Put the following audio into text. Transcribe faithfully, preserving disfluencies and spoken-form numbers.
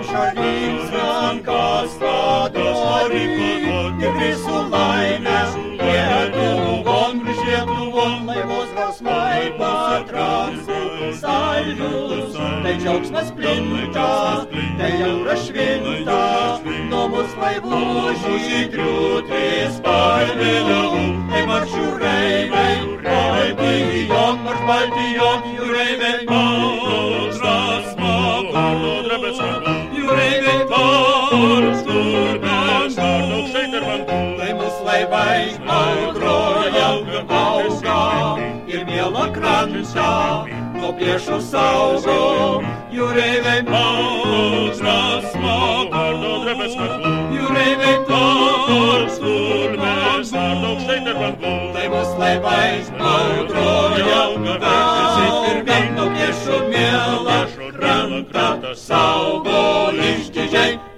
šalims rankas padori, ir visų laimės Lietuvon, virš Lietuvon laivos rausmai patransu salius. Tai džiaugsmas plinta, tai jūra švinta, nuo mūsų laivų žydrių trispalvių. Tai marš jūreiviai, Baltijon, marš Baltijon, jūreiviai, audras smagu, jūreiviai, karštur bendar, tai mūsų laivai audroje auga ir mielą krantą nuo priešų saugo. Jūreiviai, audras smagu, jūreiviai, karštur bendar, tai mūsų laivai audroje auga ir vien nuo priešų mielą krantą saugo.